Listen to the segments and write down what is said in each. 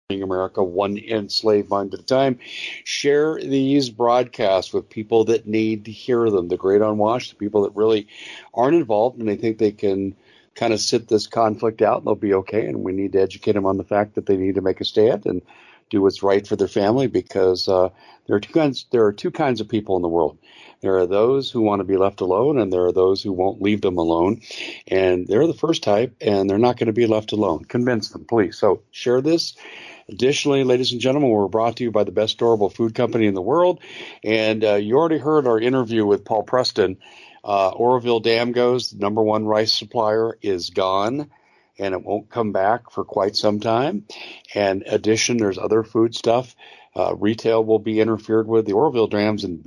America, one enslaved mind at a time. Share these broadcasts with people that need to hear them, the great unwashed, the people that really aren't involved and they think they can kind of sit this conflict out and they'll be okay. And we need to educate them on the fact that they need to make a stand and do what's right for their family, because there are two kinds of people in the world. There are those who want to be left alone, and there are those who won't leave them alone. And they're the first type, and they're not going to be left alone. Convince them, please. So share this. Additionally, ladies and gentlemen, we're brought to you by the best storable food company in the world. And you already heard our interview with Paul Preston. Oroville Dam goes, the number one rice supplier is gone, and it won't come back for quite some time. And addition, there's other food stuff. Retail will be interfered with. The Oroville Dam's in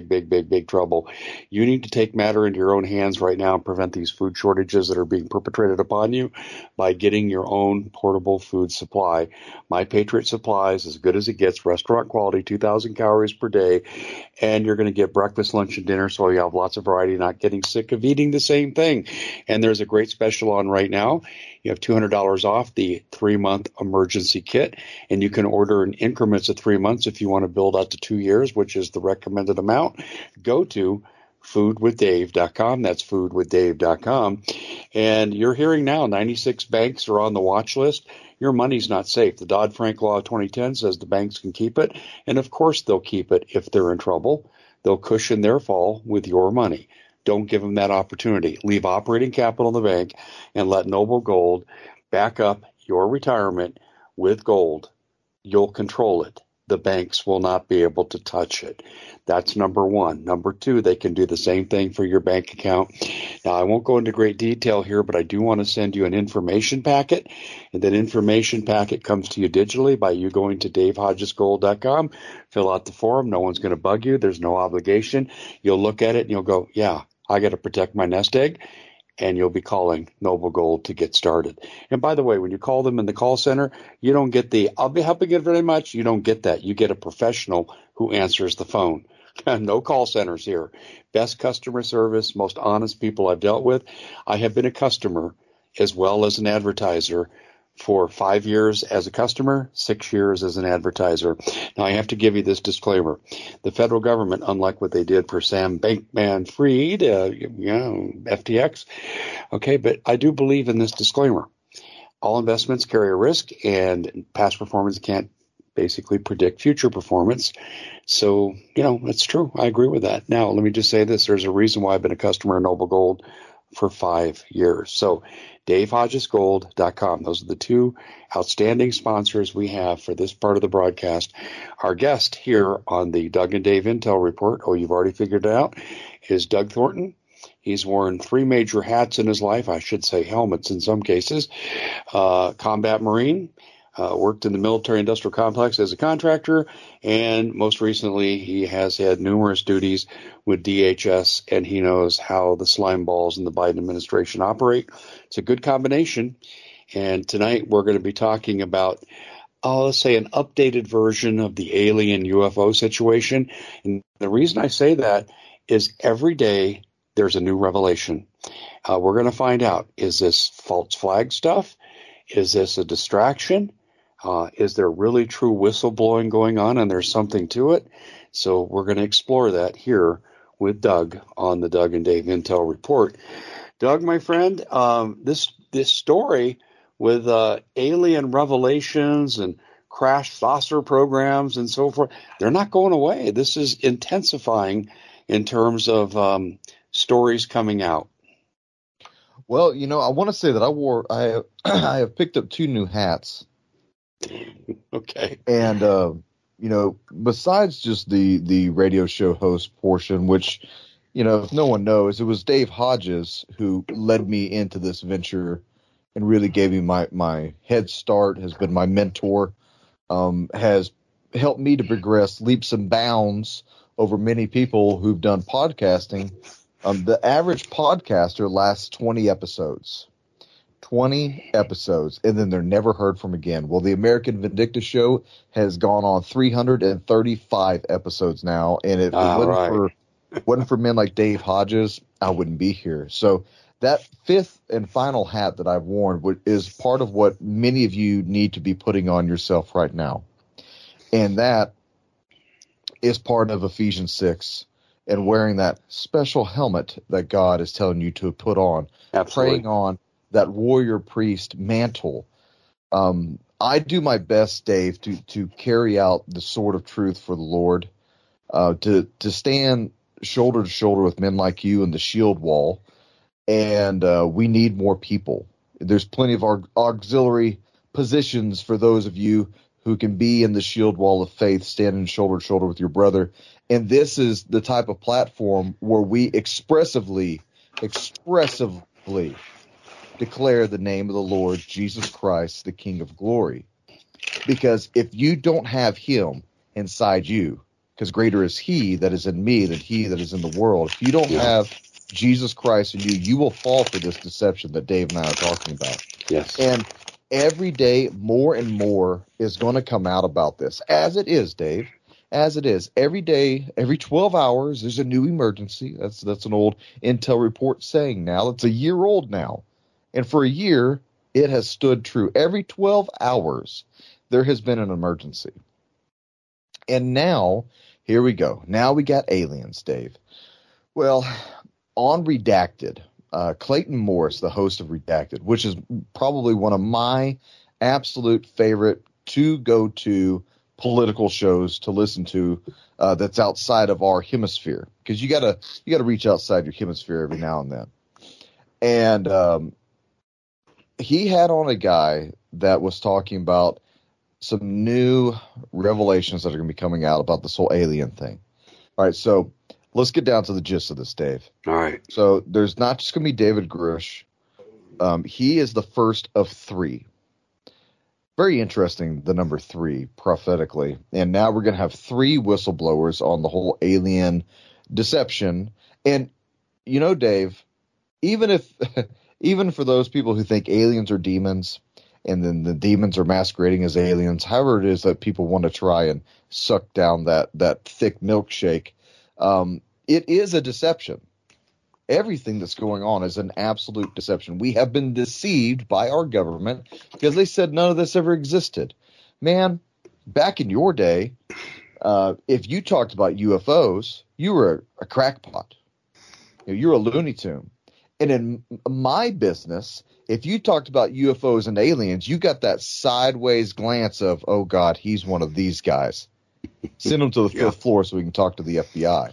big trouble. You need to take matter into your own hands right now and prevent these food shortages that are being perpetrated upon you by getting your own portable food supply. My Patriot Supply is as good as it gets, restaurant quality, 2,000 calories per day, and you're going to get breakfast, lunch, and dinner, so you have lots of variety, not getting sick of eating the same thing. And there's a great special on right now. You have $200 off the 3-month emergency kit, and you can order in increments of 3 months if you want to build out to 2 years, which is the recommended amount. Go to foodwithdave.com. That's foodwithdave.com. And you're hearing now 96 banks are on the watch list. Your money's not safe. The Dodd-Frank Law of 2010 says the banks can keep it, and of course they'll keep it if they're in trouble. They'll cushion their fall with your money. Don't give them that opportunity. Leave operating capital in the bank and let Noble Gold back up your retirement with gold. You'll control it. The banks will not be able to touch it. That's number one. Number two, they can do the same thing for your bank account. Now, I won't go into great detail here, but I do want to send you an information packet. And that information packet comes to you digitally by you going to davehodgesgold.com. Fill out the form. No one's going to bug you. There's no obligation. You'll look at it and you'll go, yeah, I got to protect my nest egg. And you'll be calling Noble Gold to get started. And by the way, when you call them in the call center, you don't get the, I'll be helping you very much. You don't get that. You get a professional who answers the phone. No call centers here. Best customer service, most honest people I've dealt with. I have been a customer as well as an advertiser for 5 years as a customer, 6 years as an advertiser. Now, I have to give you this disclaimer. The federal government, unlike what they did for Sam Bankman-Fried, FTX, okay, but I do believe in this disclaimer. All investments carry a risk, and past performance can't basically predict future performance. So, that's true. I agree with that. Now, let me just say this. There's a reason why I've been a customer of Noble Gold for 5 years. So DaveHodgesGold.com. Those are the two outstanding sponsors we have for this part of the broadcast. Our guest here on the Doug and Dave Intel Report, you've already figured it out, is Doug Thornton. He's worn 3 major hats in his life, I should say helmets in some cases. Combat Marine, worked in the military-industrial complex as a contractor, and most recently he has had numerous duties with DHS, and he knows how the slime balls in the Biden administration operate. It's a good combination, and tonight we're going to be talking about, let's say, an updated version of the alien UFO situation. And the reason I say that is every day there's a new revelation. We're going to find out, is this false flag stuff? Is this a distraction? Is there really true whistleblowing going on and there's something to it? So we're going to explore that here with Doug on the Doug and Dave Intel Report. Doug, my friend, this story with alien revelations and crash saucer programs and so forth, they're not going away. This is intensifying in terms of stories coming out. Well, I want to say that I have picked up 2 new hats. Okay. And, besides just the radio show host portion, which, if no one knows, it was Dave Hodges who led me into this venture and really gave me my head start, has been my mentor, has helped me to progress leaps and bounds over many people who've done podcasting. The average podcaster lasts 20 episodes. 20 episodes, and then they're never heard from again. Well, the American Vindicta Show has gone on 335 episodes now, and if it wasn't for men like Dave Hodges, I wouldn't be here. So That fifth and final hat that I've worn is part of what many of you need to be putting on yourself right now. And that is part of Ephesians 6 and wearing that special helmet that God is telling you to put on. Absolutely. Praying on that warrior priest mantle. I do my best, Dave, to carry out the sword of truth for the Lord, to stand shoulder to shoulder with men like you in the shield wall. And we need more people. There's plenty of auxiliary positions for those of you who can be in the shield wall of faith, standing shoulder to shoulder with your brother. And this is the type of platform where we expressively declare the name of the Lord Jesus Christ, the King of glory. Because if you don't have him inside you, because greater is he that is in me than he that is in the world, if you don't have Jesus Christ in you, you will fall for this deception that Dave and I are talking about. Yes. And every day, more and more is going to come out about this, as it is, Dave, as it is. Every day, every 12 hours, there's a new emergency. That's an old Intel report saying now. It's a year old now. And for a year, it has stood true. Every 12 hours, there has been an emergency. And now, here we go. Now we got aliens, Dave. Well, on Redacted, Clayton Morris, the host of Redacted, which is probably one of my absolute favorite to-go-to political shows to listen to that's outside of our hemisphere, because you gotta reach outside your hemisphere every now and then. And he had on a guy that was talking about some new revelations that are going to be coming out about this whole alien thing. All right, so let's get down to the gist of this, Dave. All right. So there's not just going to be David Grush. He is the first of three. Very interesting, the number 3, prophetically. And now we're going to have 3 whistleblowers on the whole alien deception. And, you know, Dave, even for those people who think aliens are demons, and then the demons are masquerading as aliens, however it is that people want to try and suck down that thick milkshake, it is a deception. Everything that's going on is an absolute deception. We have been deceived by our government because they said none of this ever existed. Man, back in your day, if you talked about UFOs, you were a crackpot. You're a Looney Tune. And in my business, if you talked about UFOs and aliens, you got that sideways glance of, oh, God, he's one of these guys. Send him to the 5th floor so we can talk to the FBI.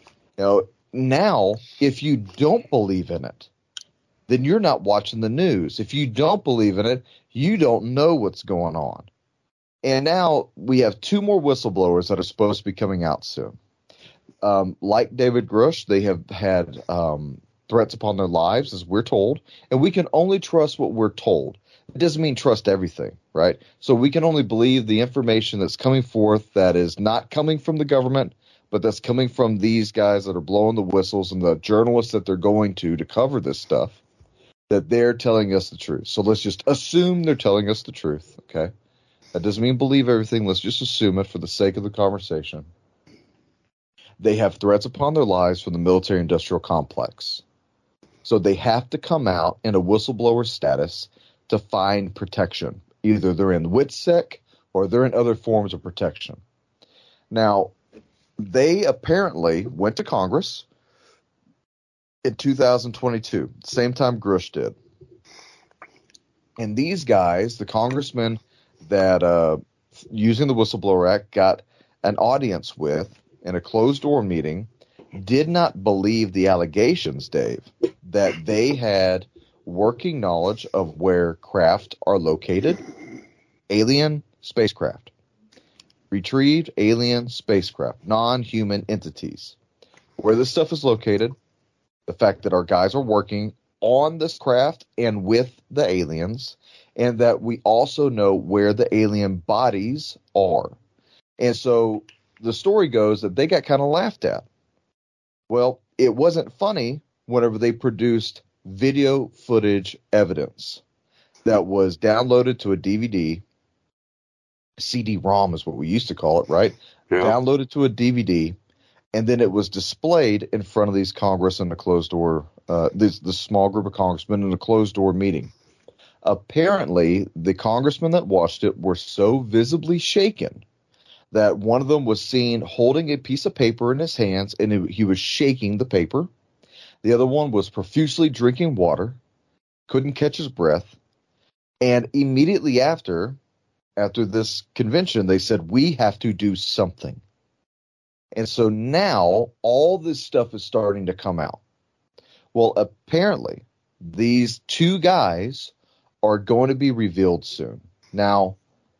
Now, if you don't believe in it, then you're not watching the news. If you don't believe in it, you don't know what's going on. And now we have 2 more whistleblowers that are supposed to be coming out soon. Like David Grush, they have had threats upon their lives, as we're told, and we can only trust what we're told. It doesn't mean trust everything, right? So we can only believe the information that's coming forth that is not coming from the government, but that's coming from these guys that are blowing the whistles and the journalists that they're going to cover this stuff, that they're telling us the truth. So let's just assume they're telling us the truth, okay? That doesn't mean believe everything. Let's just assume it for the sake of the conversation. They have threats upon their lives from the military-industrial complex. So they have to come out in a whistleblower status to find protection. Either they're in WITSEC or they're in other forms of protection. Now, they apparently went to Congress in 2022, same time Grush did. And these guys, the congressmen that using the Whistleblower Act got an audience with in a closed-door meeting, did not believe the allegations, Dave, that they had working knowledge of where craft are located, alien spacecraft. Retrieved alien spacecraft, non-human entities. Where this stuff is located, the fact that our guys are working on this craft and with the aliens, and that we also know where the alien bodies are. And so the story goes that they got kind of laughed at. Well, it wasn't funny whenever they produced video footage evidence that was downloaded to a DVD. CD-ROM is what we used to call it, right? Yeah. Downloaded to a DVD, and then it was displayed in front of these Congress in a closed-door this small group of congressmen in a closed-door meeting. Apparently, the congressmen that watched it were so visibly shaken that one of them was seen holding a piece of paper in his hands, and he was shaking the paper. The other one was profusely drinking water, couldn't catch his breath, and immediately after this convention, they said, we have to do something. And so now all this stuff is starting to come out. Well, apparently, these two guys are going to be revealed soon. Now,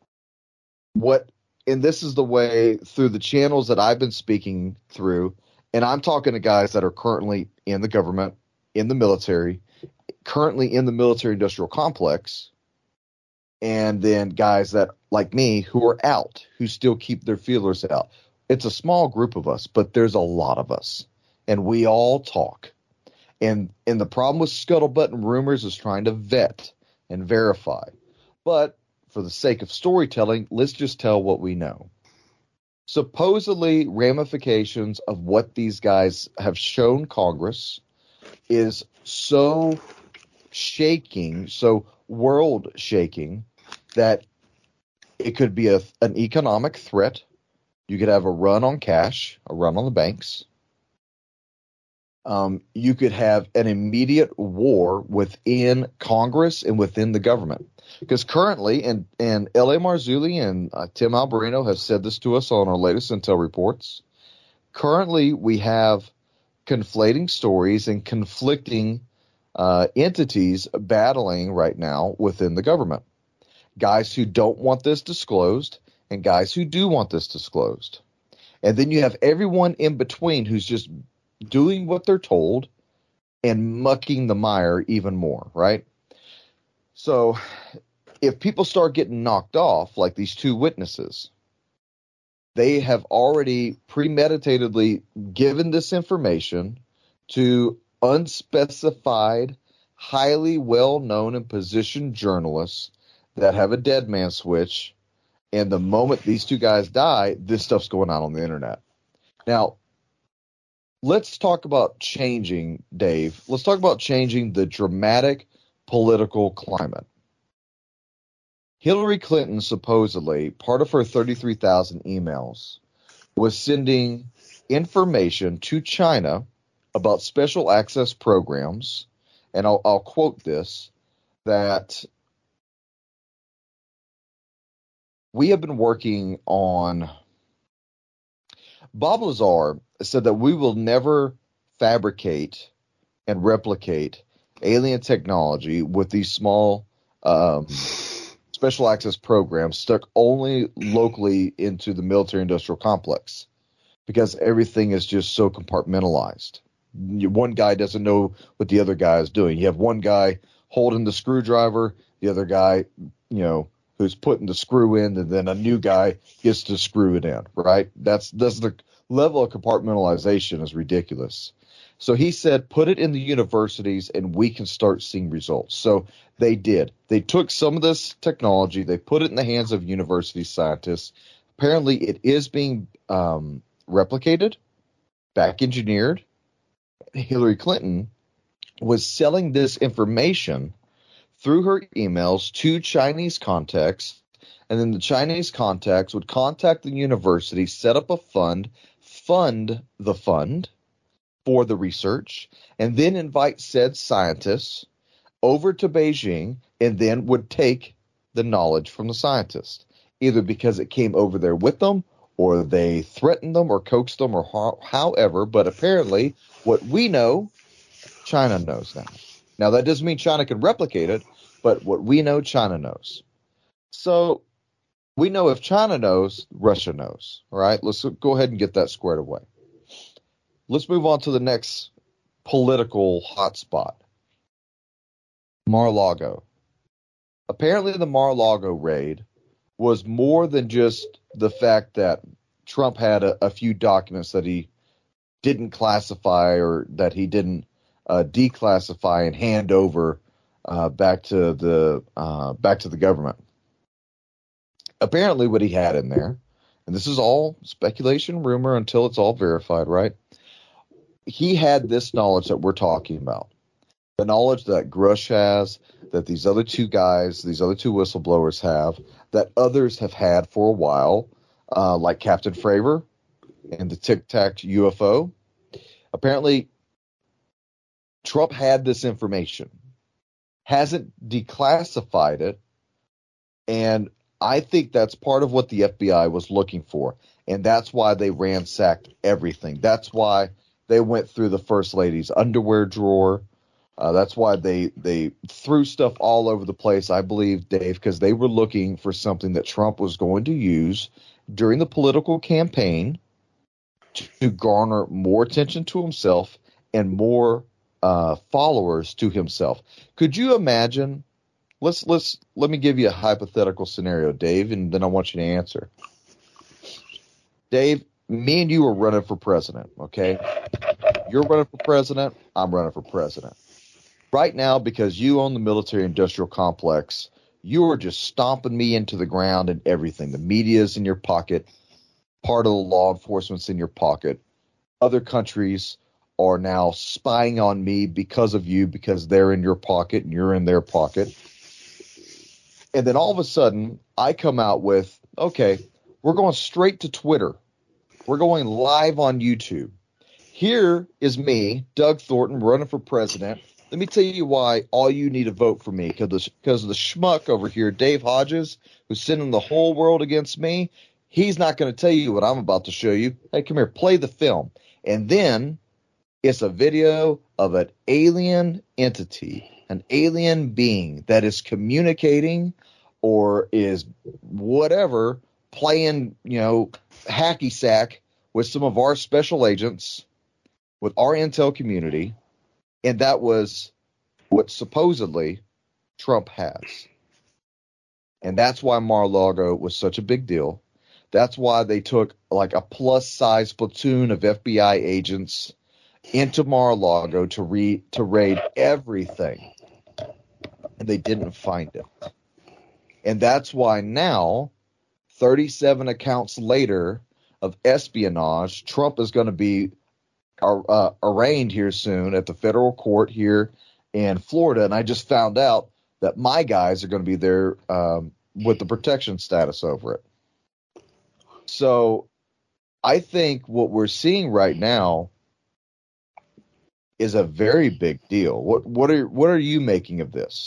and this is the way through the channels that I've been speaking through, and I'm talking to guys that are currently in the government, in the military, currently in the military-industrial complex, and then guys that, like me, who are out, who still keep their feelers out. It's a small group of us, but there's a lot of us, and we all talk. And the problem with scuttlebutt and rumors is trying to vet and verify. But for the sake of storytelling, let's just tell what we know. Supposedly, ramifications of what these guys have shown Congress is so shaking, so world shaking, that it could be an economic threat. You could have a run on cash, a run on the banks. You could have an immediate war within Congress and within the government. Because currently, and L.A. Marzulli and Tim Alberino have said this to us on our latest intel reports, currently we have conflating stories and conflicting entities battling right now within the government. Guys who don't want this disclosed and guys who do want this disclosed. And then you have everyone in between who's just doing what they're told and mucking the mire even more, right? So if people start getting knocked off, like these two witnesses, they have already premeditatedly given this information to unspecified, highly well-known and positioned journalists that have a dead man switch. And the moment these two guys die, this stuff's going on the internet. Now, let's talk about changing, Dave. Let's talk about changing the dramatic political climate. Hillary Clinton, supposedly, part of her 33,000 emails, was sending information to China about special access programs, and I'll quote this, that we have been working on. Bob Lazar said that we will never fabricate and replicate alien technology with these small special access programs stuck only locally into the military-industrial complex, because everything is just so compartmentalized. One guy doesn't know what the other guy is doing. You have one guy holding the screwdriver, the other guy, who's putting the screw in, and then a new guy gets to screw it in, right? That's the level of compartmentalization is ridiculous. So he said, put it in the universities and we can start seeing results. So they did. They took some of this technology, they put it in the hands of university scientists. Apparently it is being replicated, back engineered. Hillary Clinton was selling this information through her emails to Chinese contacts, and then the Chinese contacts would contact the university, set up a fund the fund for the research, and then invite said scientists over to Beijing, and then would take the knowledge from the scientists, either because it came over there with them, or they threatened them or coaxed them, or however. But apparently what we know, China knows now. Now, that doesn't mean China can replicate it, but what we know, China knows. So we know if China knows, Russia knows. All right, let's go ahead and get that squared away. Let's move on to the next political hotspot, Mar-a-Lago. Apparently the Mar-a-Lago raid was more than just the fact that Trump had a few documents that he didn't classify, or that he didn't declassify and hand over back to the government. Apparently what he had in there, and this is all speculation, rumor, until it's all verified, right? He had this knowledge that we're talking about. the knowledge that Grush has, that these other two guys, these other two whistleblowers have, that others have had for a while, like Captain Fravor and the Tic Tac UFO. Apparently, Trump had this information, hasn't declassified it, and I think that's part of what the FBI was looking for, and that's why they ransacked everything. That's why they went through the First Lady's underwear drawer. That's why they threw stuff all over the place, I believe, Dave, because they were looking for something that Trump was going to use during the political campaign to garner more attention to himself and more followers to himself. Could you imagine? Let me give you a hypothetical scenario, Dave, and then I want you to answer. Dave, me and you are running for president, okay? You're running for president. I'm running for president. Right now, because you own the military-industrial complex, you are just stomping me into the ground and everything. The media is in your pocket. Part of the law enforcement's in your pocket. Other countries are now spying on me because of you, because they're in your pocket and you're in their pocket. And then all of a sudden, I come out with, okay, we're going straight to Twitter. We're going live on YouTube. Here is me, Doug Thornton, running for president. Let me tell you why all you need to vote for me, because of the schmuck over here, Dave Hodges, who's sending the whole world against me. He's not going to tell you what I'm about to show you. Hey, come here, play the film. And then it's a video of an alien entity, an alien being that is communicating or is whatever, playing, hacky sack with some of our special agents, with our intel community. And that was what supposedly Trump has. And that's why Mar-a-Lago was such a big deal. That's why they took like a plus-size platoon of FBI agents into Mar-a-Lago to raid everything. And they didn't find it. And that's why now, 37 accounts later of espionage, Trump is going to be arraigned here soon at the federal court here in Florida. And I just found out that my guys are going to be there with the protection status over it. So I think what we're seeing right now is a very big deal. What are you making of this?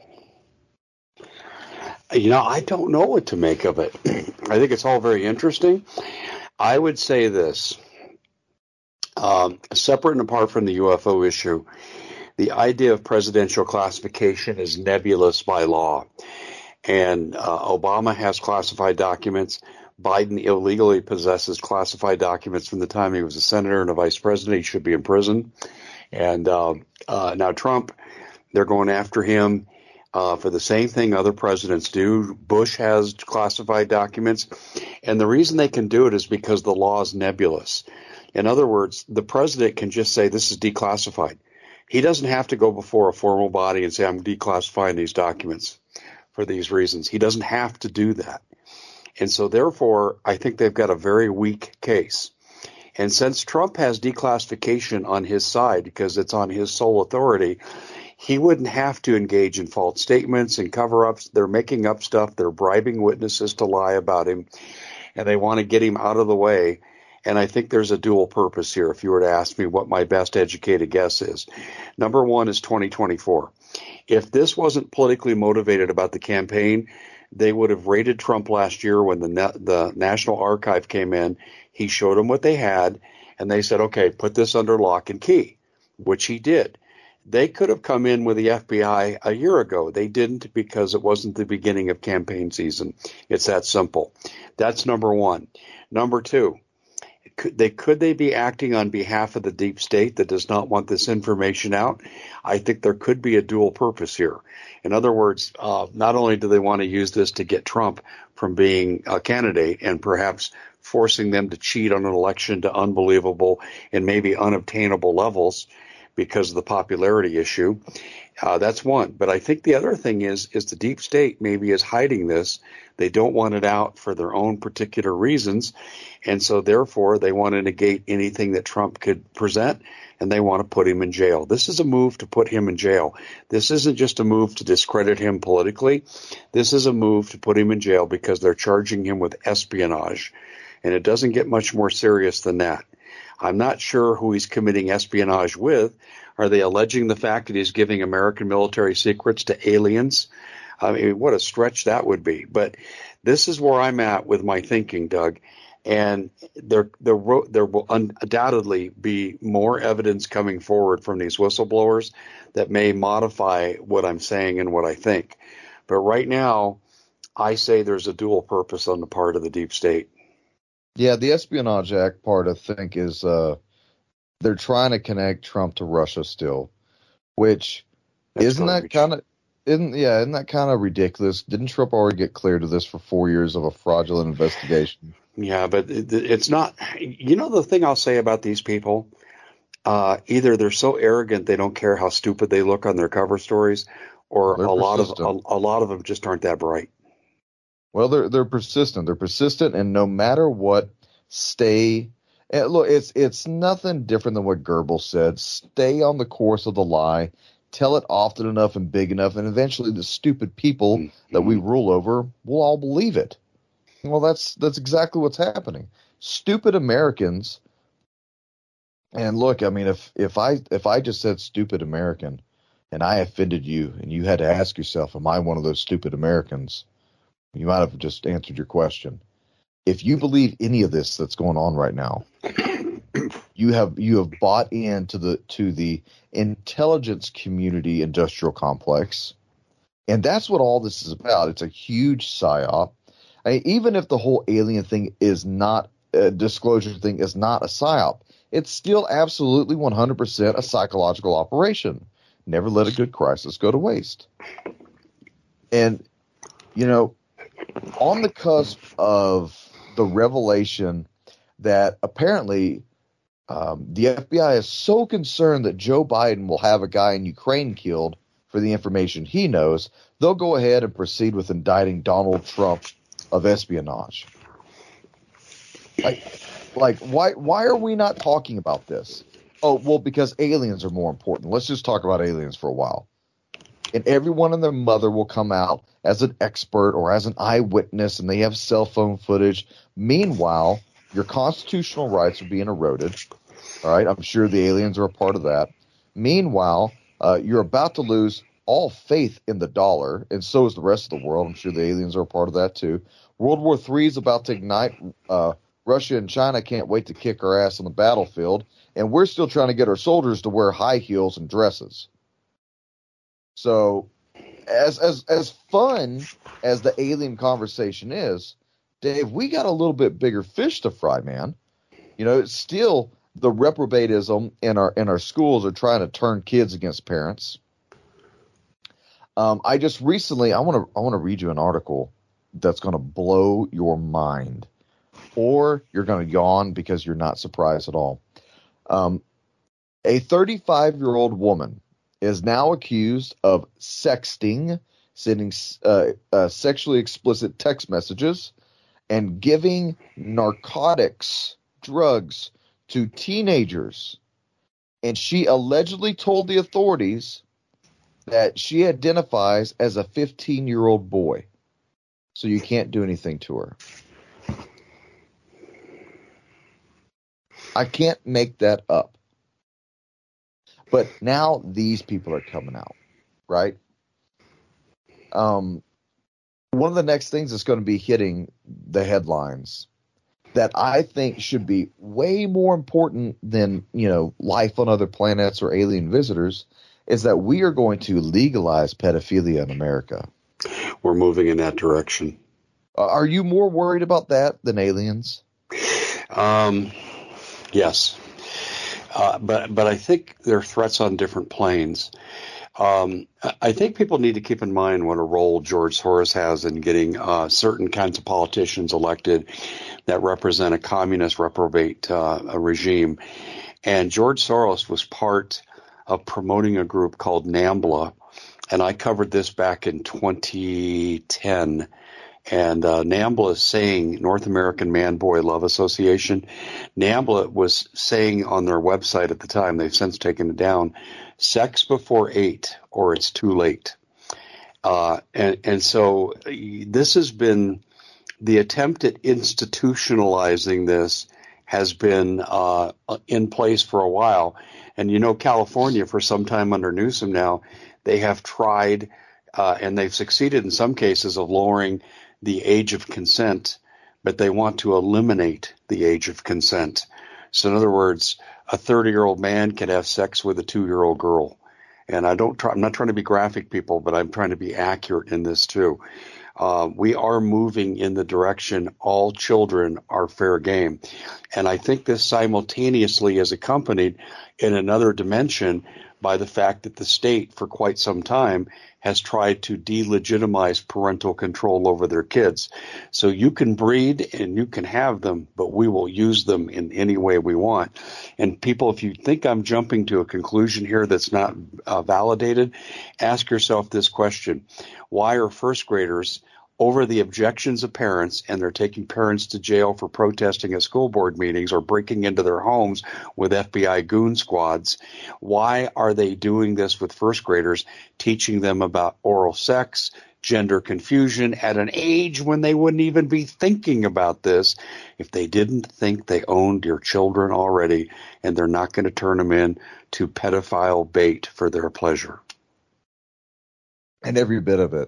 I don't know what to make of it. I think it's all very interesting. I would say this, separate and apart from the UFO issue, the idea of presidential classification is nebulous by law. And Obama has classified documents. Biden illegally possesses classified documents from the time he was a senator and a vice president. He should be in prison. And now Trump, they're going after him for the same thing other presidents do. Bush has classified documents. And the reason they can do it is because the law is nebulous. In other words, the president can just say this is declassified. He doesn't have to go before a formal body and say I'm declassifying these documents for these reasons. He doesn't have to do that. And so therefore, I think they've got a very weak case. And since Trump has declassification on his side because it's on his sole authority, he wouldn't have to engage in false statements and cover-ups. They're making up stuff. They're bribing witnesses to lie about him, and they want to get him out of the way. And I think there's a dual purpose here, if you were to ask me what my best educated guess is. Number one is 2024. If this wasn't politically motivated about the campaign, they would have raided Trump last year when the National Archive came in. He showed them what they had, and they said, okay, put this under lock and key, which he did. They could have come in with the FBI a year ago. They didn't because it wasn't the beginning of campaign season. It's that simple. That's number one. Number two, could they be acting on behalf of the deep state that does not want this information out? I think there could be a dual purpose here. In other words, not only do they want to use this to get Trump from being a candidate and perhaps forcing them to cheat on an election to unbelievable and maybe unobtainable levels, because of the popularity issue. That's one. But I think the other thing is the deep state maybe is hiding this. They don't want it out for their own particular reasons. And so therefore they want to negate anything that Trump could present, and they want to put him in jail. This is a move to put him in jail. This isn't just a move to discredit him politically. This is a move to put him in jail because they're charging him with espionage. And it doesn't get much more serious than that. I'm not sure who he's committing espionage with. Are they alleging the fact that he's giving American military secrets to aliens? I mean, what a stretch that would be. But this is where I'm at with my thinking, Doug. And there will undoubtedly be more evidence coming forward from these whistleblowers that may modify what I'm saying and what I think. But right now, I say there's a dual purpose on the part of the deep state. Yeah, the Espionage Act part, I think, is they're trying to connect Trump to Russia still, which isn't that kind of ridiculous? Didn't Trump already get cleared of this for 4 years of a fraudulent investigation? Yeah, but it's not. You know, the thing I'll say about these people, either they're so arrogant they don't care how stupid they look on their cover stories, or a lot of them just aren't that bright. Well, they're persistent. They're persistent, and no matter what, stay. And look, it's nothing different than what Goebbels said. Stay on the course of the lie. Tell it often enough and big enough, and eventually the stupid people that we rule over will all believe it. Well, that's exactly what's happening. Stupid Americans. And look, I mean, if I just said stupid American, and I offended you, and you had to ask yourself, am I one of those stupid Americans? You might have just answered your question. If you believe any of this that's going on right now, you have bought into the intelligence community industrial complex, and that's what all this is about. It's a huge psyop. I mean, even if the whole alien thing is not disclosure thing is not a psyop, it's still absolutely 100% a psychological operation. Never let a good crisis go to waste. And on the cusp of the revelation that apparently the FBI is so concerned that Joe Biden will have a guy in Ukraine killed for the information he knows, they'll go ahead and proceed with indicting Donald Trump of espionage. Like why are we not talking about this? Oh, well, because aliens are more important. Let's just talk about aliens for a while. And everyone and their mother will come out as an expert or as an eyewitness, and they have cell phone footage. Meanwhile, your constitutional rights are being eroded. All right, I'm sure the aliens are a part of that. Meanwhile, you're about to lose all faith in the dollar, and so is the rest of the world. I'm sure the aliens are a part of that too. World War III is about to ignite. Russia and China can't wait to kick our ass on the battlefield, and we're still trying to get our soldiers to wear high heels and dresses. So, as fun as the alien conversation is, Dave, we got a little bit bigger fish to fry, man. It's still the reprobatism in our schools are trying to turn kids against parents. I just recently I want to read you an article that's going to blow your mind, or you're going to yawn because you're not surprised at all. A 35-year-old woman is now accused of sexting, sending sexually explicit text messages, and giving narcotics, drugs, to teenagers. And she allegedly told the authorities that she identifies as a 15-year-old boy. So you can't do anything to her. I can't make that up. But now these people are coming out, right? One of the next things that's going to be hitting the headlines that I think should be way more important than, life on other planets or alien visitors is that we are going to legalize pedophilia in America. We're moving in that direction. Are you more worried about that than aliens? Yes. But I think they're threats on different planes. I think people need to keep in mind what a role George Soros has in getting certain kinds of politicians elected that represent a communist reprobate regime. And George Soros was part of promoting a group called NAMBLA, and I covered this back in 2010. And NAMBLA is saying, North American Man-Boy Love Association, NAMBLA was saying on their website at the time, they've since taken it down, sex before 8 or it's too late. And so this has been, the attempt at institutionalizing this has been in place for a while. And California, for some time under Newsom now, they have tried and they've succeeded in some cases of lowering the age of consent, but they want to eliminate the age of consent. So in other words, a 30-year-old man can have sex with a 2-year-old girl. And I'm not trying to be graphic, people, but I'm trying to be accurate in this too. We are moving in the direction all children are fair game. And I think this simultaneously is accompanied in another dimension by the fact that the state for quite some time has tried to delegitimize parental control over their kids. So you can breed and you can have them, but we will use them in any way we want. And people, if you think I'm jumping to a conclusion here that's not validated, ask yourself this question. Why are first graders, over the objections of parents, and they're taking parents to jail for protesting at school board meetings or breaking into their homes with FBI goon squads, why are they doing this with first graders, teaching them about oral sex, gender confusion at an age when they wouldn't even be thinking about this if they didn't think they owned your children already, and they're not going to turn them in to pedophile bait for their pleasure? And every bit of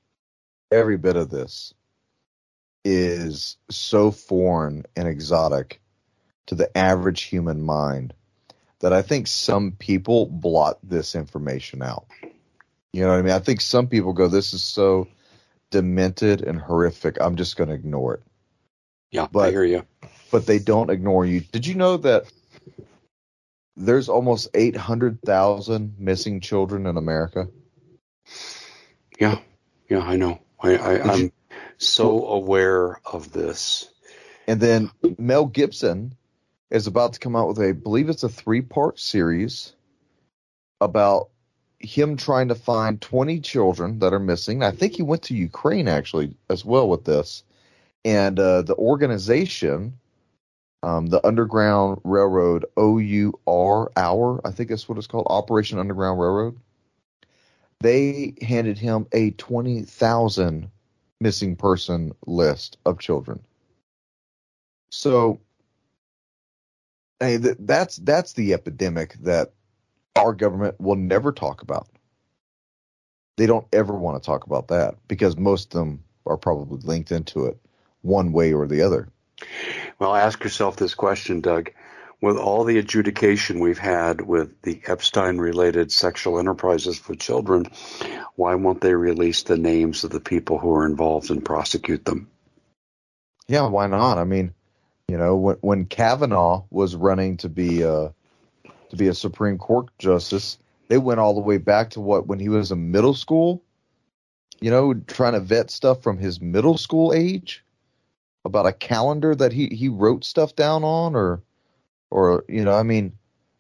this is so foreign and exotic to the average human mind that I think some people blot this information out. You know what I mean? I think some people go, this is so demented and horrific, I'm just going to ignore it. Yeah, I hear you. But they don't ignore you. Did you know that there's almost 800,000 missing children in America? Yeah, I know. I'm so aware of this. And then Mel Gibson is about to come out with I believe it's a 3-part series about him trying to find 20 children that are missing. I think he went to Ukraine actually as well with this. And the organization, the Underground Railroad, OUR, I think that's what it's called, Operation Underground Railroad. They handed him a 20,000 missing person list of children. So, hey, that's the epidemic that our government will never talk about. They don't ever want to talk about that because most of them are probably linked into it one way or the other. Well, ask yourself this question, Doug. With all the adjudication we've had with the Epstein-related sexual enterprises with children, why won't they release the names of the people who are involved and prosecute them? Yeah, why not? I mean, when Kavanaugh was running to be a Supreme Court justice, they went all the way back to when he was in middle school, trying to vet stuff from his middle school age about a calendar that he wrote stuff down on or I mean,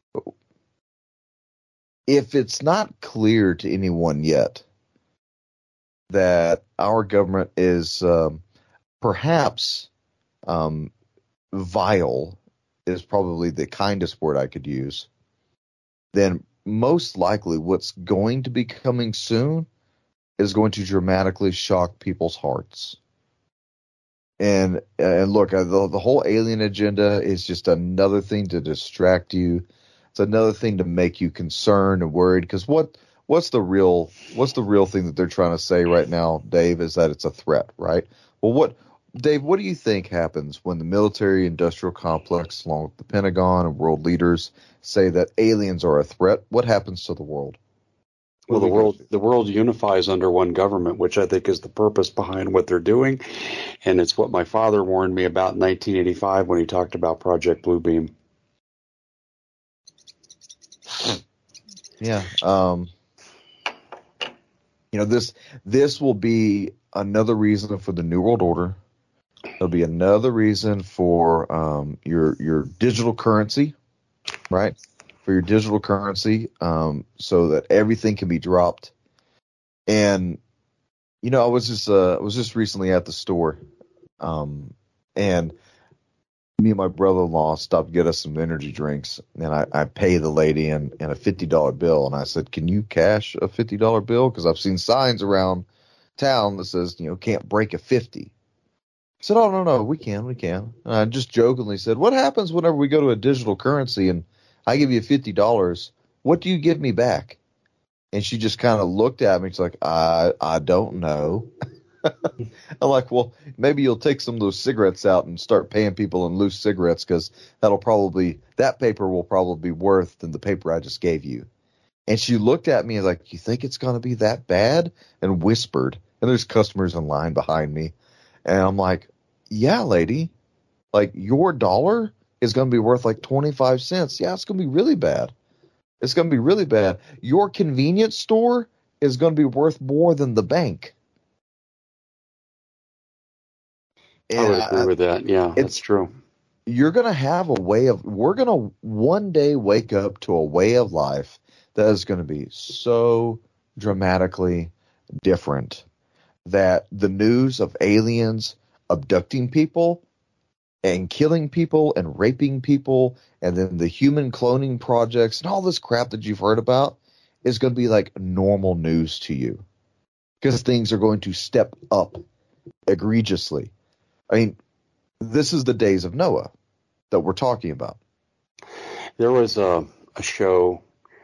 if it's not clear to anyone yet that our government is perhaps vile is probably the kindest word I could use, then most likely what's going to be coming soon is going to dramatically shock people's hearts. And look, the whole alien agenda is just another thing to distract you. It's another thing to make you concerned and worried. Because what's the real thing that they're trying to say right now, Dave, is that it's a threat, right? Well, Dave, what do you think happens when the military-industrial complex, along with the Pentagon and world leaders, say that aliens are a threat? What happens to the world? Well, the world unifies under one government, which I think is the purpose behind what they're doing. And it's what my father warned me about in 1985 when he talked about Project Bluebeam. Yeah. This will be another reason for the New World Order. There'll be another reason for your digital currency, right? for your digital currency, so that everything can be dropped. And I was just recently at the store, and me and my brother-in-law stopped to get us some energy drinks, and I pay the lady in a $50 bill, and I said, "Can you cash a $50 bill? Because I've seen signs around town that says can't break a 50." I said, "Oh, no, we can. And I just jokingly said, "What happens whenever we go to a digital currency and I give you $50? What do you give me back?" And she just kind of looked at me. She's like, I don't know." I'm like, "Well, maybe you'll take some of those cigarettes out and start paying people in loose cigarettes, because that paper will probably be worth than the paper I just gave you." And she looked at me like, "You think it's going to be that bad?" And whispered. And there's customers in line behind me. And I'm like, "Yeah, lady, like your dollar is going to be worth like 25 cents. Yeah, it's going to be really bad. It's going to be really bad. Your convenience store is going to be worth more than the bank." I would agree with that. Yeah, that's true. We're going to one day wake up to a way of life that is going to be so dramatically different that the news of aliens abducting people and killing people and raping people, and then the human cloning projects and all this crap that you've heard about, is going to be like normal news to you, because things are going to step up egregiously. I mean, this is the days of Noah that we're talking about. There was a show,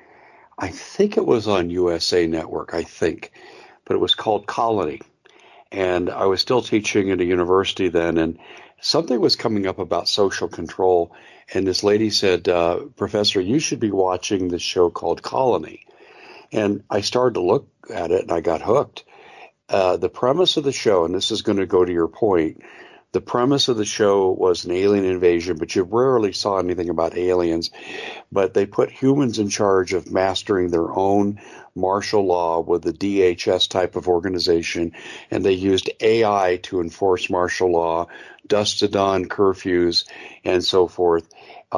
I think it was on USA Network, but it was called Colony. And I was still teaching at a university then, and something was coming up about social control. And this lady said, "Professor, you should be watching this show called Colony." And I started to look at it, and I got hooked. The premise of the show, and this is going to go to your point, the premise of the show was an alien invasion, but you rarely saw anything about aliens. But they put humans in charge of mastering their own martial law with the DHS type of organization, and they used AI to enforce martial law, dusk to dawn curfews, and so forth.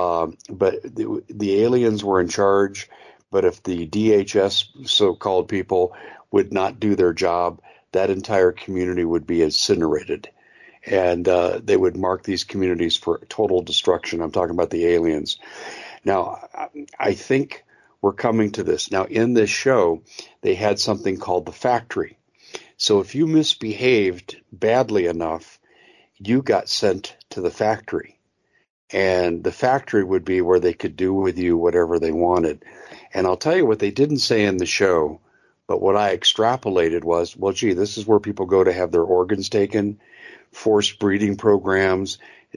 But the aliens were in charge, but if the DHS so-called people would not do their job, that entire community would be incinerated. And they would mark these communities for total destruction. I'm talking about the aliens. Now, I think we're coming to this. Now, in this show, they had something called the factory. So if you misbehaved badly enough, you got sent to the factory. And the factory would be where they could do with you whatever they wanted. And I'll tell you what they didn't say in the show, but what I extrapolated was, well, gee, this is where people go to have their organs taken, forced breeding programs,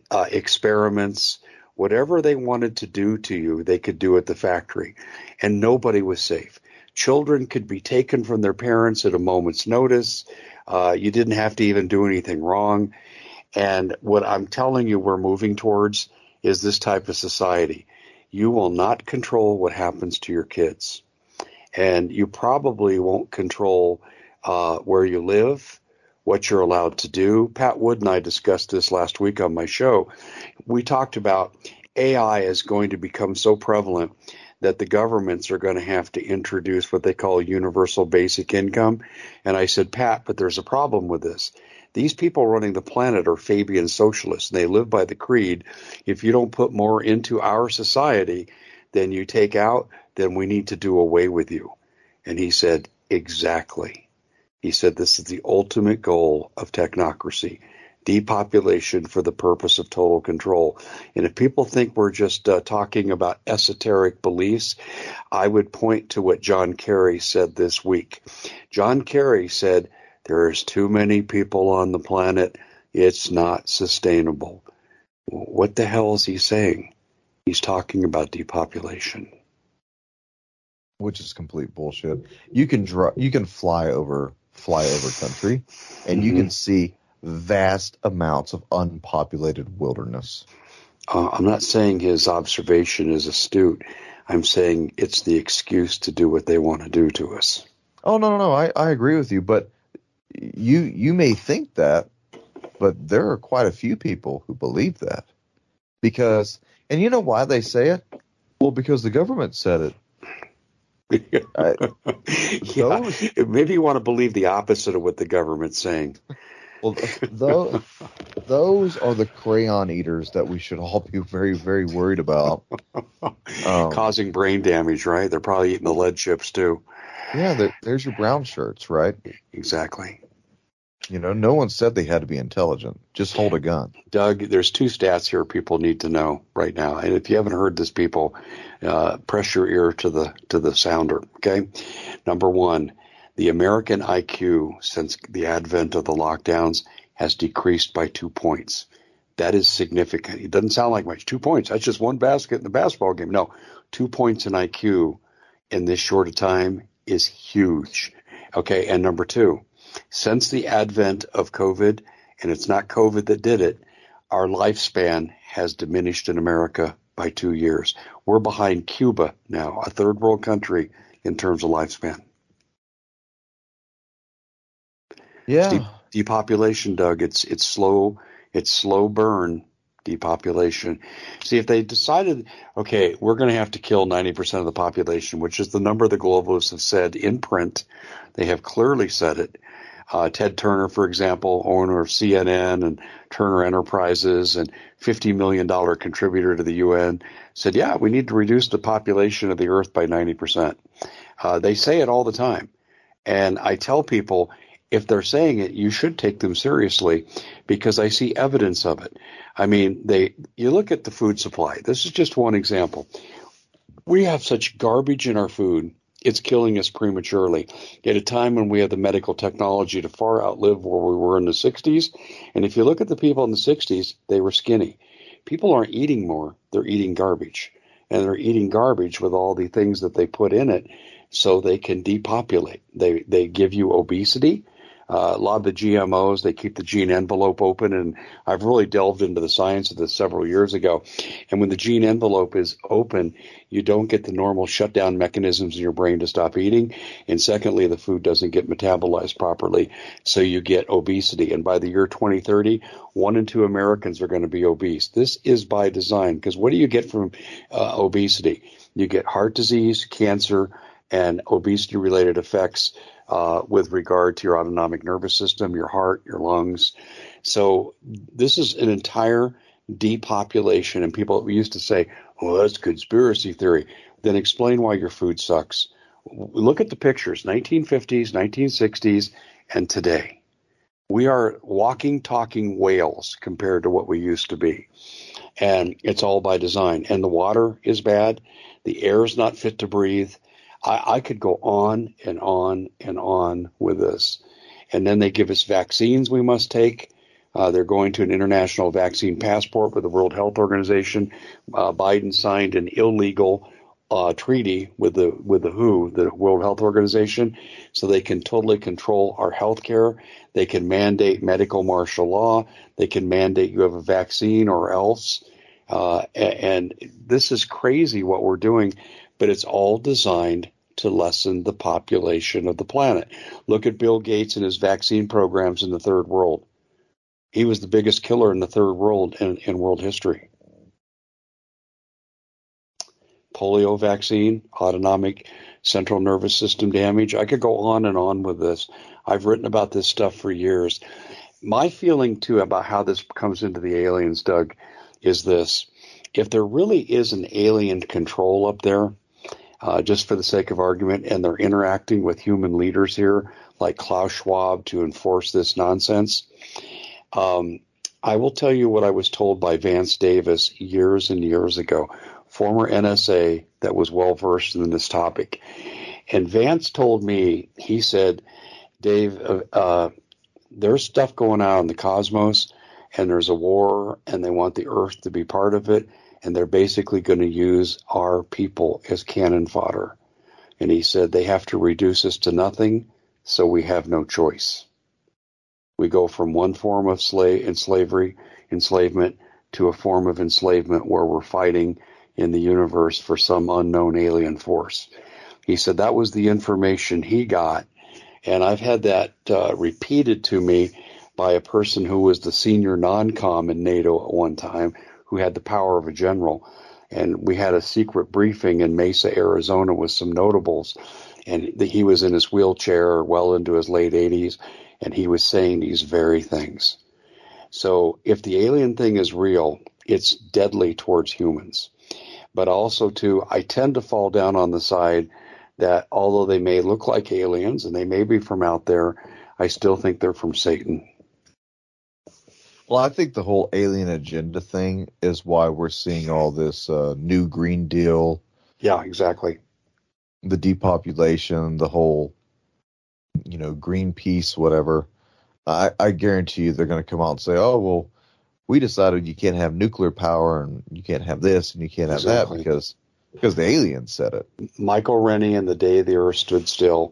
experiments, whatever they wanted to do to you, they could do at the factory. And nobody was safe. Children could be taken from their parents at a moment's notice. You didn't have to even do anything wrong. And what I'm telling you we're moving towards is this type of society. You will not control what happens to your kids. And you probably won't control where you live, what you're allowed to do. Pat Wood and I discussed this last week on my show. We talked about AI is going to become so prevalent that the governments are going to have to introduce what they call universal basic income. And I said, Pat, but there's a problem with this. These people running the planet are Fabian socialists, and they live by the creed, if you don't put more into our society than you take out, then we need to do away with you. And he said, exactly. He said, this is the ultimate goal of technocracy, depopulation for the purpose of total control. And if people think we're just talking about esoteric beliefs, I would point to what John Kerry said this week. John Kerry said, there's too many people on the planet. It's not sustainable. What the hell is he saying? He's talking about depopulation. Which is complete bullshit. You can fly over country, and you can see vast amounts of unpopulated wilderness. I'm not saying his observation is astute. I'm saying it's the excuse to do what they want to do to us. Oh, no. I agree with you, but you may think that, but there are quite a few people who believe that. Because, and you know why they say it? Well, because the government said it. Yeah, maybe you want to believe the opposite of what the government's saying. Well, those are the crayon eaters that we should all be very, very worried about. Causing brain damage, right? They're probably eating the lead chips too. Yeah, there's your brown shirts, right? Exactly. You know, no one said they had to be intelligent. Just hold a gun. Doug, there's two stats here people need to know right now. And if you haven't heard this, people, press your ear to the sounder, okay? Number one, the American IQ since the advent of the lockdowns has decreased by 2 points. That is significant. It doesn't sound like much. 2 points. That's just one basket in the basketball game. No, 2 points in IQ in this short a time is huge. Okay, and number two, since the advent of COVID, and it's not COVID that did it, our lifespan has diminished in America by 2 years. We're behind Cuba now, a third world country in terms of lifespan. Yeah. Depopulation, Doug. It's slow burn depopulation. See, if they decided, okay, we're going to have to kill 90% of the population, which is the number the globalists have said in print. They have clearly said it. Ted Turner, for example, owner of CNN and Turner Enterprises and $50 million contributor to the UN, said, yeah, we need to reduce the population of the earth by 90%. They say it all the time. And I tell people, if they're saying it, you should take them seriously because I see evidence of it. I mean, you look at the food supply. This is just one example. We have such garbage in our food. It's killing us prematurely at a time when we have the medical technology to far outlive where we were in the 60s. And if you look at the people in the 60s, they were skinny. People aren't eating more. They're eating garbage. And they're eating garbage with all the things that they put in it so they can depopulate. They give you obesity. A lot of the GMOs, they keep the gene envelope open, and I've really delved into the science of this several years ago. And when the gene envelope is open, you don't get the normal shutdown mechanisms in your brain to stop eating. And secondly, the food doesn't get metabolized properly, so you get obesity. And by the year 2030, 1 in 2 Americans are going to be obese. This is by design, because what do you get from obesity? You get heart disease, cancer, and obesity-related effects with regard to your autonomic nervous system, your heart, your lungs. So this is an entire depopulation. And people used to say, oh, that's conspiracy theory. Then explain why your food sucks. Look at the pictures, 1950s, 1960s, and today. We are walking, talking whales compared to what we used to be. And it's all by design. And the water is bad. The air is not fit to breathe. I could go on and on and on with this. And then they give us vaccines we must take. They're going to an international vaccine passport with the World Health Organization. Biden signed an illegal treaty with the WHO, the World Health Organization, so they can totally control our health care. They can mandate medical martial law. They can mandate you have a vaccine or else. And this is crazy what we're doing. But it's all designed to lessen the population of the planet. Look at Bill Gates and his vaccine programs in the third world. He was the biggest killer in the third world in world history. Polio vaccine, autonomic central nervous system damage. I could go on and on with this. I've written about this stuff for years. My feeling, too, about how this comes into the aliens, Doug, is this. If there really is an alien control up there, just for the sake of argument, and they're interacting with human leaders here, like Klaus Schwab, to enforce this nonsense. I will tell you what I was told by Vance Davis years and years ago, former NSA that was well-versed in this topic. And Vance told me, he said, Dave, there's stuff going on in the cosmos, and there's a war, and they want the Earth to be part of it. And they're basically going to use our people as cannon fodder. And he said they have to reduce us to nothing, so we have no choice. We go from one form of enslavement, to a form of enslavement where we're fighting in the universe for some unknown alien force. He said that was the information he got. And I've had that repeated to me by a person who was the senior non-com in NATO at one time, who had the power of a general. And we had a secret briefing in Mesa, Arizona with some notables. And he was in his wheelchair well into his late 80s, and he was saying these very things. So if the alien thing is real, it's deadly towards humans. But also, too, I tend to fall down on the side that although they may look like aliens and they may be from out there, I still think they're from Satan. Well, I think the whole alien agenda thing is why we're seeing all this new Green Deal. Yeah, exactly. The depopulation, the whole, Greenpeace, whatever. I guarantee you they're going to come out and say, oh, well, we decided you can't have nuclear power and you can't have this and you can't have that because the aliens said it. Michael Rennie and the Day the Earth Stood Still,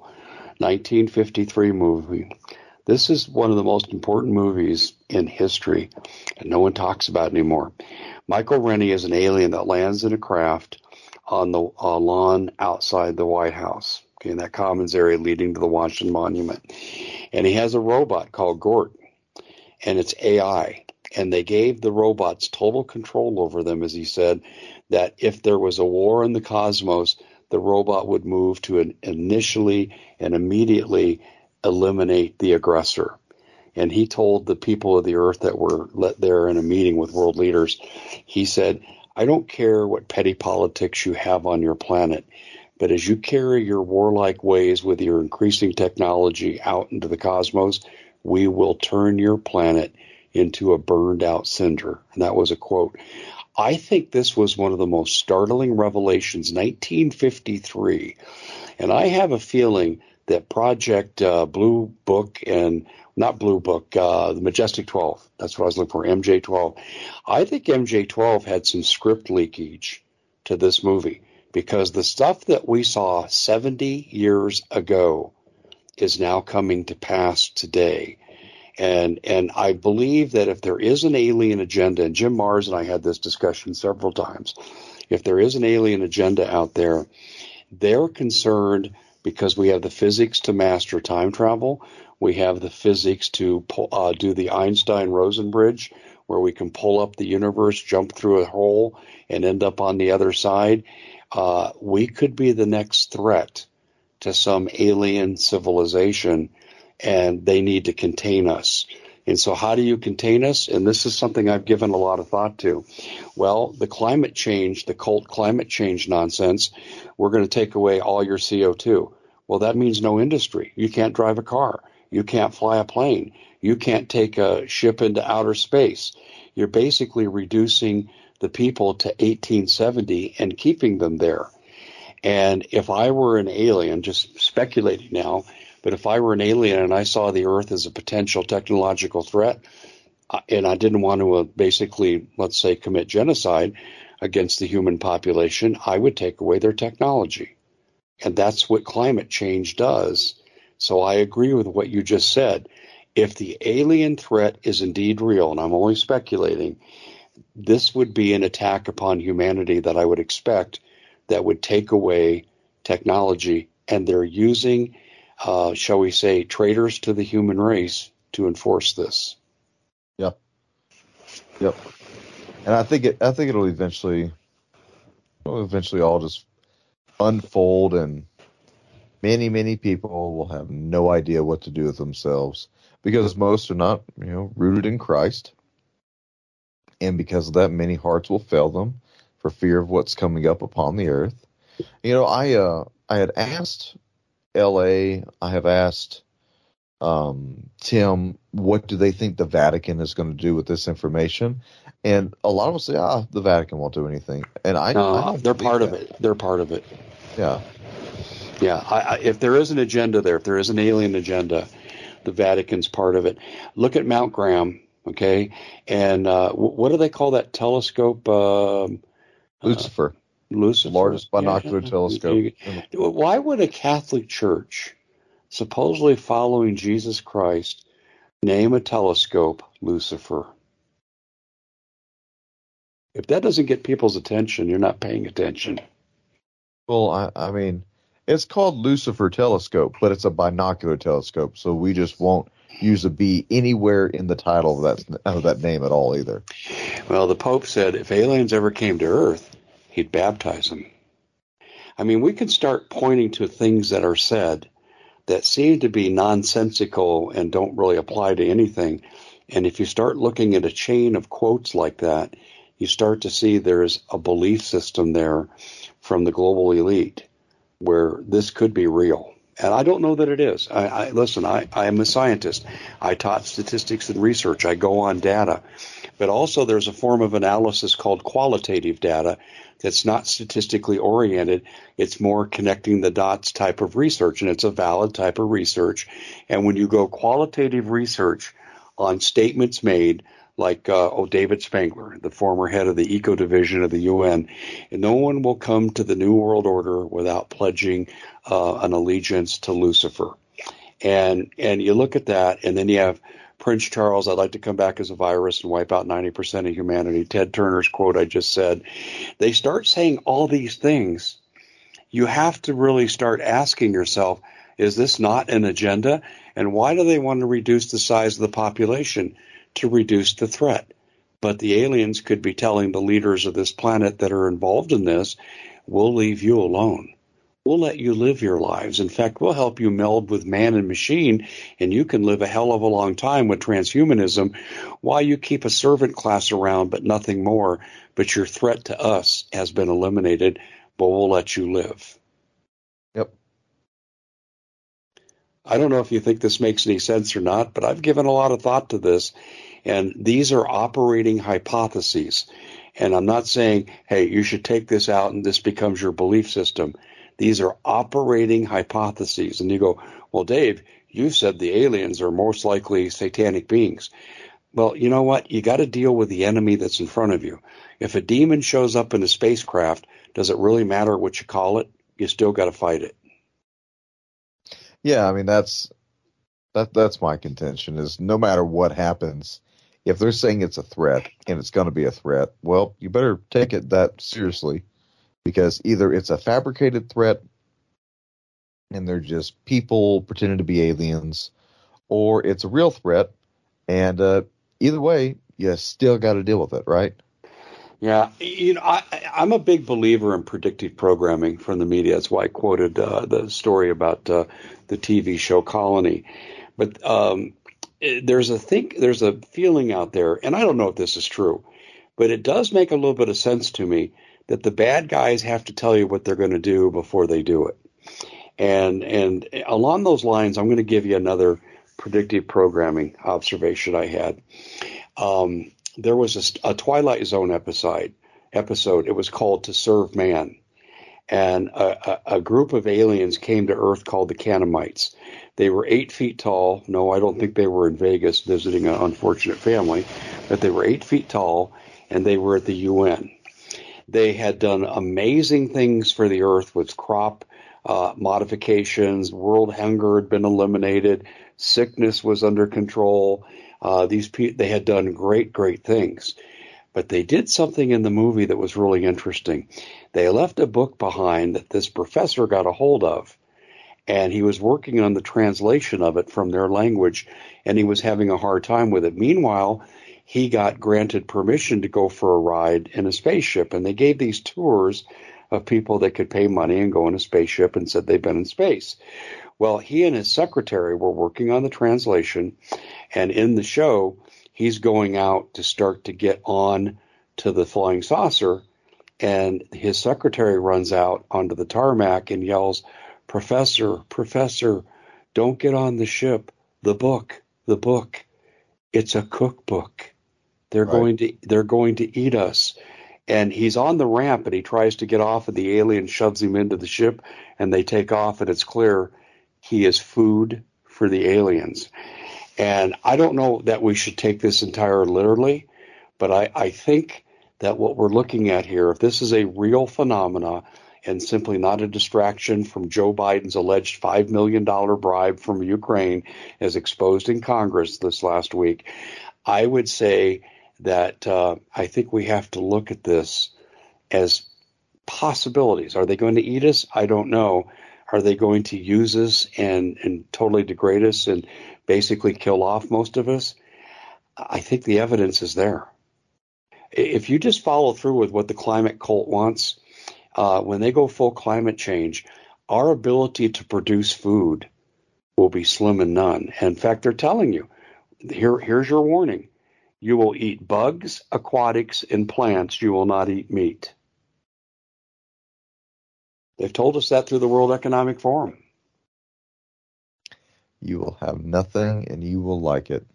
1953 movie. This is one of the most important movies in history, and no one talks about it anymore. Michael Rennie is an alien that lands in a craft on the lawn outside the White House, in that commons area leading to the Washington Monument. And he has a robot called Gort, and it's AI. And they gave the robots total control over them, as he said, that if there was a war in the cosmos, the robot would move to initially and immediately eliminate the aggressor. And he told the people of the earth that were let there in a meeting with world leaders, he said, I don't care what petty politics you have on your planet, but as you carry your warlike ways with your increasing technology out into the cosmos, we will turn your planet into a burned out cinder. And that was a quote. I think this was one of the most startling revelations, 1953. And I have a feeling that Project Blue Book and not Blue Book, the Majestic 12, that's what I was looking for, MJ-12. I think MJ-12 had some script leakage to this movie because the stuff that we saw 70 years ago is now coming to pass today. And I believe that if there is an alien agenda, and Jim Mars and I had this discussion several times, if there is an alien agenda out there, they're concerned because we have the physics to master time travel. We have the physics to do the Einstein-Rosen bridge, where we can pull up the universe, jump through a hole, and end up on the other side. We could be the next threat to some alien civilization, and they need to contain us. And so how do you contain us? And this is something I've given a lot of thought to. Well, the climate change, the cult climate change nonsense, we're going to take away all your CO2. Well, that means no industry. You can't drive a car. You can't fly a plane. You can't take a ship into outer space. You're basically reducing the people to 1870 and keeping them there. And if I were an alien, just speculating now, but if I were an alien and I saw the Earth as a potential technological threat, and I didn't want to basically, let's say, commit genocide against the human population, I would take away their technology. And that's what climate change does. So I agree with what you just said. If the alien threat is indeed real, and I'm only speculating, this would be an attack upon humanity that I would expect that would take away technology. And they're using, shall we say, traitors to the human race to enforce this. Yep. And I think it'll eventually all just unfold, and many people will have no idea what to do with themselves because most are not, rooted in Christ. And because of that, many hearts will fail them for fear of what's coming up upon the earth. I had asked LA, I have asked Tim, what do they think the Vatican is going to do with this information? And a lot of them say, the Vatican won't do anything. And they're part of it. They're part of it. Yeah. Yeah. If there is an agenda there, if there is an alien agenda, the Vatican's part of it. Look at Mount Graham, okay? And what do they call that telescope? Lucifer. Lucifer. Largest binocular telescope. Why would a Catholic Church, supposedly following Jesus Christ, name a telescope Lucifer? If that doesn't get people's attention, you're not paying attention. Well, I mean, it's called Lucifer Telescope, but it's a binocular telescope, so we just won't use a B anywhere in the title of that name at all either. Well, the Pope said if aliens ever came to Earth, he'd baptize them. I mean, we can start pointing to things that are said that seem to be nonsensical and don't really apply to anything. And if you start looking at a chain of quotes like that, you start to see there's a belief system there from the global elite where this could be real. And I don't know that it is. Listen, I am a scientist. I taught statistics and research. I go on data. But also there's a form of analysis called qualitative data that's not statistically oriented. It's more connecting the dots type of research, and it's a valid type of research. And when you go qualitative research on statements made, like David Spangler, the former head of the Eco Division of the UN, and no one will come to the New World Order without pledging an allegiance to Lucifer. And you look at that, and then you have Prince Charles, I'd like to come back as a virus and wipe out 90% of humanity. Ted Turner's quote I just said. They start saying all these things. You have to really start asking yourself, is this not an agenda? And why do they want to reduce the size of the population? To reduce the threat. But the aliens could be telling the leaders of this planet that are involved in this, we'll leave you alone. We'll let you live your lives. In fact, we'll help you meld with man and machine, and you can live a hell of a long time with transhumanism while you keep a servant class around, but nothing more. But your threat to us has been eliminated, but we'll let you live. Yep. I don't know if you think this makes any sense or not, but I've given a lot of thought to this, and these are operating hypotheses. And I'm not saying, hey, you should take this out and this becomes your belief system. These are operating hypotheses. And you go, well, Dave, you said the aliens are most likely satanic beings. Well, you know what? You got to deal with the enemy that's in front of you. If a demon shows up in a spacecraft, does it really matter what you call it? You still got to fight it. Yeah, I mean that's my contention is no matter what happens, if they're saying it's a threat and it's going to be a threat, well, you better take it that seriously because either it's a fabricated threat and they're just people pretending to be aliens, or it's a real threat, and either way, you still got to deal with it, right? Yeah, I'm a big believer in predictive programming from the media. That's why I quoted the story about the TV show Colony. But there's a feeling out there, and I don't know if this is true, but it does make a little bit of sense to me that the bad guys have to tell you what they're going to do before they do it. And along those lines, I'm going to give you another predictive programming observation I had. There was a Twilight Zone episode. It was called To Serve Man. And a group of aliens came to Earth called the Canamites. They were 8 feet tall. No, I don't think they were in Vegas visiting an unfortunate family, but they were 8 feet tall, and they were at the UN. They had done amazing things for the Earth with crop modifications. World hunger had been eliminated. Sickness was under control. They had done great things. But they did something in the movie that was really interesting. They left a book behind that this professor got a hold of, and he was working on the translation of it from their language, and he was having a hard time with it. Meanwhile, he got granted permission to go for a ride in a spaceship, and they gave these tours of people that could pay money and go in a spaceship and said they've been in space. Well, he and his secretary were working on the translation, and in the show, he's going out to start to get on to the flying saucer, and his secretary runs out onto the tarmac and yells, Professor, don't get on the ship. The book. It's a cookbook. They're going to eat us. And he's on the ramp and he tries to get off, and the alien shoves him into the ship, and they take off, and it's clear he is food for the aliens. And I don't know that we should take this entirely literally, but I think that what we're looking at here, if this is a real phenomena and simply not a distraction from Joe Biden's alleged $5 million bribe from Ukraine as exposed in Congress this last week, I would say that I think we have to look at this as possibilities. Are they going to eat us? I don't know. Are they going to use us and totally degrade us and basically kill off most of us? I think the evidence is there. If you just follow through with what the climate cult wants, when they go full climate change, our ability to produce food will be slim and none. And in fact, they're telling you, here's your warning. You will eat bugs, aquatics, and plants. You will not eat meat. They've told us that through the World Economic Forum. You will have nothing and you will like it.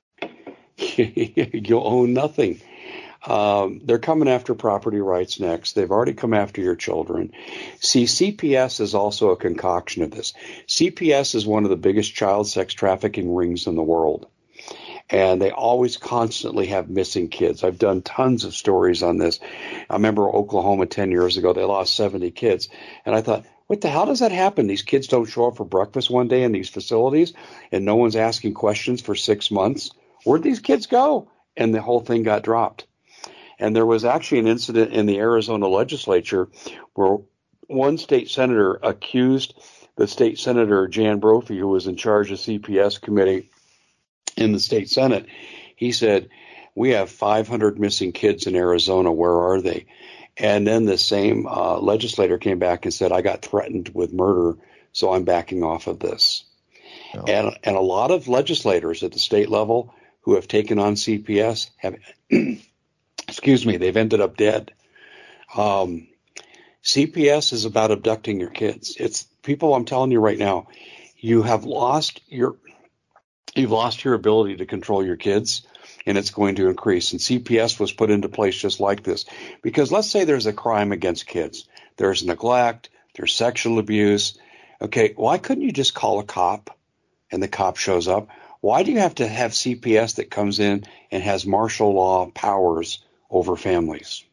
You'll own nothing. They're coming after property rights next. They've already come after your children. See, CPS is also a concoction of this. CPS is one of the biggest child sex trafficking rings in the world. And they always constantly have missing kids. I've done tons of stories on this. I remember Oklahoma 10 years ago, they lost 70 kids. And I thought, what the hell does that happen? These kids don't show up for breakfast one day in these facilities and no one's asking questions for 6 months. Where'd these kids go? And the whole thing got dropped. And there was actually an incident in the Arizona legislature where one state senator accused the state senator, Jan Brophy, who was in charge of CPS committee in the state Senate. He said, we have 500 missing kids in Arizona. Where are they? And then the same legislator came back and said, I got threatened with murder, so I'm backing off of this. Oh. And a lot of legislators at the state level who have taken on CPS have, they've ended up dead. CPS is about abducting your kids. It's people, I'm telling you right now, you've lost your ability to control your kids, and it's going to increase. And CPS was put into place just like this. Because let's say there's a crime against kids. There's neglect, there's sexual abuse. Okay, why couldn't you just call a cop and the cop shows up? Why do you have to have CPS that comes in and has martial law powers over families?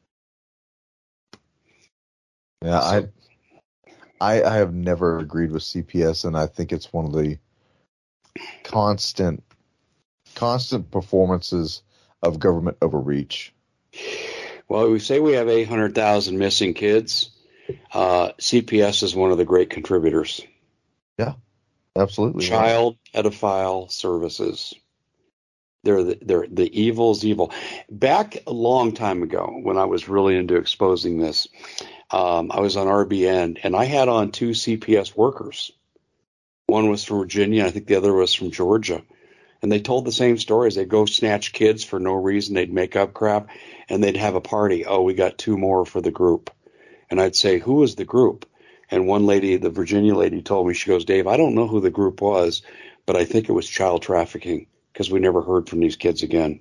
Yeah, so, I have never agreed with CPS, and I think it's one of the constant performances of government overreach. Well, we say we have 800,000 missing kids. CPS is one of the great contributors. Yeah, absolutely. Child pedophile services. They're the evil's evil. Back a long time ago, when I was really into exposing this, I was on RBN, and I had on 2 CPS workers. One was from Virginia, I think the other was from Georgia. And they told the same stories. They'd go snatch kids for no reason. They'd make up crap, and they'd have a party. Oh, we got 2 more for the group. And I'd say, who was the group? And one lady, the Virginia lady, told me, she goes, Dave, I don't know who the group was, but I think it was child trafficking, because we never heard from these kids again.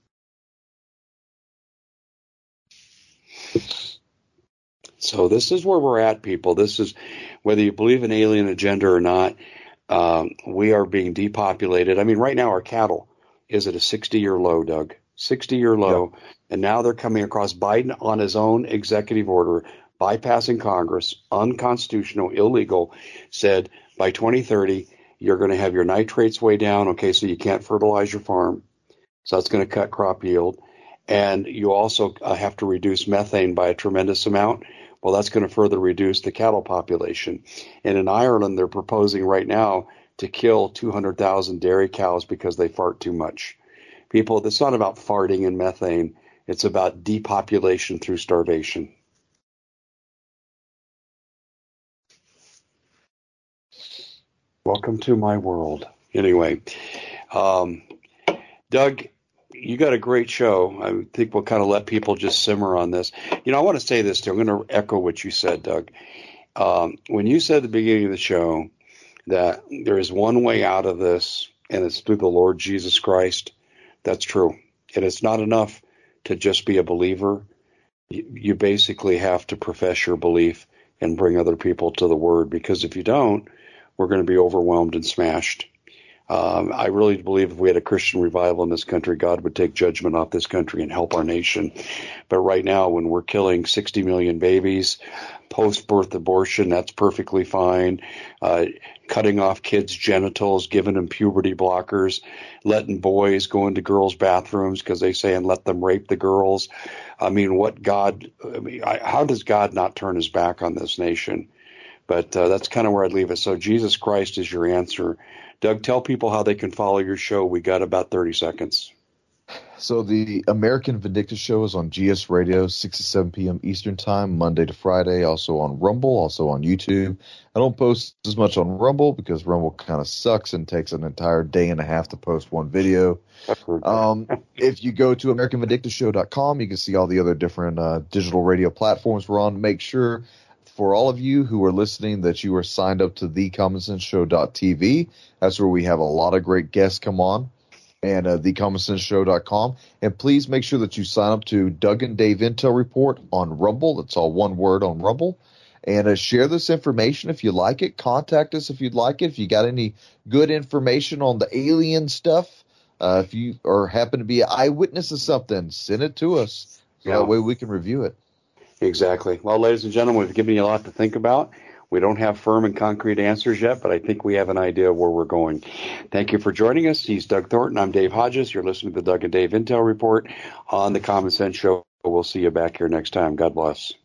So this is where we're at, people. This is, whether you believe in alien agenda or not, we are being depopulated. I mean, right now our cattle is at a 60-year low, Doug. 60-year low. Yep. And now they're coming across Biden on his own executive order, bypassing Congress, unconstitutional, illegal, said by 2030, you're going to have your nitrates way down. Okay, so you can't fertilize your farm. So that's going to cut crop yield. And you also have to reduce methane by a tremendous amount. Well, that's going to further reduce the cattle population. And in Ireland, they're proposing right now to kill 200,000 dairy cows because they fart too much. People, it's not about farting and methane. It's about depopulation through starvation. Welcome to my world. Anyway, Doug, you got a great show. I think we'll kind of let people just simmer on this. You know, I want to say this too. I'm going to echo what you said, Doug. When you said at the beginning of the show that there is one way out of this, and it's through the Lord Jesus Christ, that's true. And it's not enough to just be a believer. You basically have to profess your belief and bring other people to the Word, because if you don't, we're going to be overwhelmed and smashed. I really believe if we had a Christian revival in this country, God would take judgment off this country and help our nation. But right now, when we're killing 60 million babies, post-birth abortion, that's perfectly fine. Cutting off kids' genitals, giving them puberty blockers, letting boys go into girls' bathrooms because they say, and let them rape the girls. I mean, how does God not turn his back on this nation? But that's kind of where I'd leave it. So Jesus Christ is your answer. Doug, tell people how they can follow your show. We got about 30 seconds. So the American Vindicta Show is on GS Radio, 6 to 7 p.m. Eastern Time, Monday to Friday. Also on Rumble, also on YouTube. I don't post as much on Rumble because Rumble kind of sucks and takes an entire day and a half to post one video. If you go to AmericanVindictaShow.com, you can see all the other different digital radio platforms we're on. Make sure for all of you who are listening that you are signed up to TheCommonSenseShow.tv. That's where we have a lot of great guests come on. And TheCommonSenseShow.com. And please make sure that you sign up to Doug and Dave Intel Report on Rumble. That's all one word on Rumble. And share this information if you like it. Contact us if you'd like it. If you got any good information on the alien stuff, if you or happen to be an eyewitness of something, send it to us. So that way we can review it. Exactly. Well, ladies and gentlemen, we've given you a lot to think about. We don't have firm and concrete answers yet, but I think we have an idea of where we're going. Thank you for joining us. He's Doug Thornton. I'm Dave Hodges. You're listening to the Doug and Dave Intel Report on the Common Sense Show. We'll see you back here next time. God bless.